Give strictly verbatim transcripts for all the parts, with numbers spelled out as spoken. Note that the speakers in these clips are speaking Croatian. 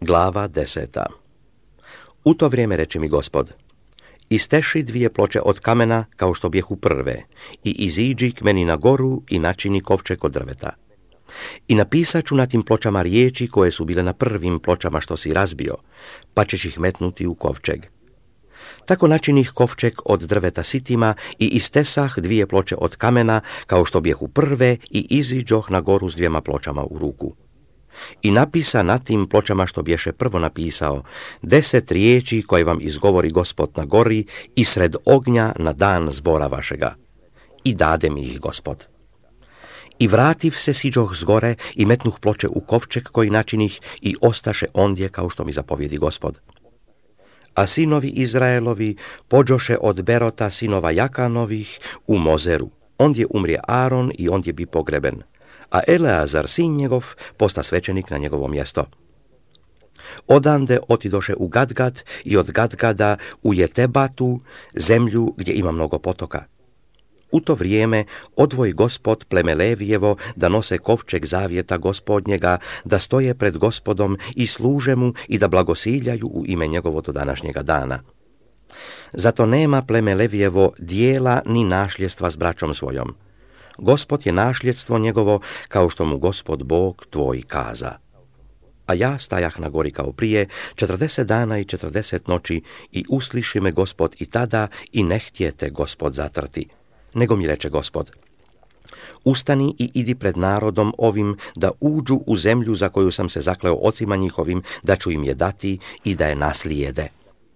Glava deseta. U to vrijeme reče mi Gospod: isteši dvije ploče od kamena kao što bjehu prve i iziđi k meni na goru i načini kovčeg od drveta. I napisat ću na tim pločama riječi koje su bile na prvim pločama što si razbio, pa ćeš ih metnuti u kovčeg. Tako načinih kovčeg od drveta sitima i istesah dvije ploče od kamena kao što bjehu prve i iziđoh na goru s dvijema pločama u ruku. I napisa na tim pločama što bješe prvo napisao deset riječi koje vam izgovori Gospod na gori i sred ognja na dan zbora vašega. I dade mi ih Gospod. I vrativ se siđoh s gore i metnuh ploče u kovčeg koji načinih i ostaše ondje kao što mi zapovjedi Gospod. A sinovi Izraelovi pođoše od Berota sinova Jakanovih u Mozeru. Ondje umrije Aron i ondje bi pogreben, a Eleazar sin njegov posta svećenik na njegovo mjesto. Odande otidoše u Gadgad i od Gadgada u Jetebatu, zemlju gdje ima mnogo potoka. U to vrijeme odvoji Gospod pleme Levijevo da nose kovčeg zavjeta Gospodnjega, da stoje pred Gospodom i služe mu i da blagosiljaju u ime njegovo do današnjega dana. Zato nema pleme Levijevo dijela ni našljestva s braćom svojom. Gospod je našljedstvo njegovo, kao što mu Gospod Bog tvoj kaza. A ja stajah na gori kao prije, četrdeset dana i četrdeset noći, i usliši me Gospod i tada, i ne htjete Gospod zatrti. Nego mi reče Gospod: ustani i idi pred narodom ovim da uđu u zemlju za koju sam se zakleo ocima njihovim, da ću im je dati i da je naslijede.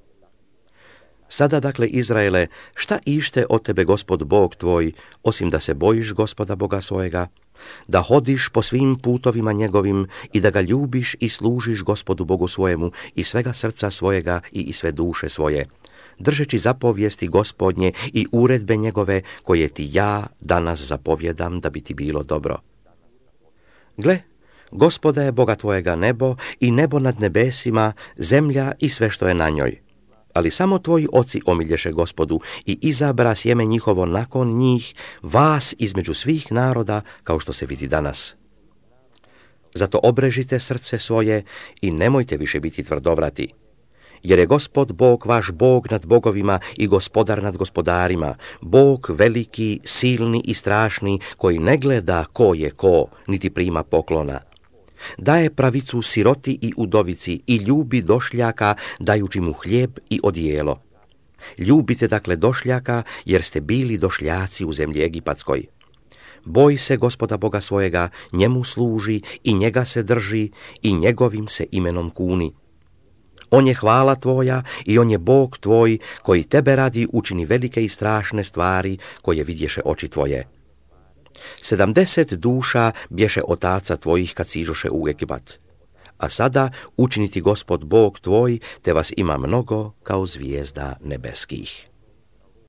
Sada dakle, Izraele, šta ište od tebe Gospod Bog tvoj, osim da se bojiš Gospoda Boga svojega, da hodiš po svim putovima njegovim i da ga ljubiš i služiš Gospodu Bogu svojemu i svega srca svojega i, i sve duše svoje, držeći zapovijesti Gospodnje i uredbe njegove koje ti ja danas zapovjedam da bi ti bilo dobro. Gle, Gospoda je Boga tvojega nebo i nebo nad nebesima, zemlja i sve što je na njoj. Ali samo tvoji oci omilješe Gospodu i izabra sjeme njihovo nakon njih, vas između svih naroda, kao što se vidi danas. Zato obrežite srce svoje i nemojte više biti tvrdovrati, jer je Gospod Bog vaš Bog nad bogovima i gospodar nad gospodarima, Bog veliki, silni i strašni, koji ne gleda ko je ko, niti prima poklona. Daje pravicu siroti i udovici i ljubi došljaka, dajući mu hljeb i odijelo. Ljubite dakle došljaka, jer ste bili došljaci u zemlji Egipatskoj. Boj se Gospoda Boga svojega, njemu služi i njega se drži i njegovim se imenom kuni. On je hvala tvoja i on je Bog tvoj, koji tebe radi učini velike i strašne stvari koje vidješe oči tvoje. Sedamdeset duša bješe otaca tvojih kad siđoše u Egipat. A sada učiniti Gospod Bog tvoj, te vas ima mnogo kao zvijezda nebeskih.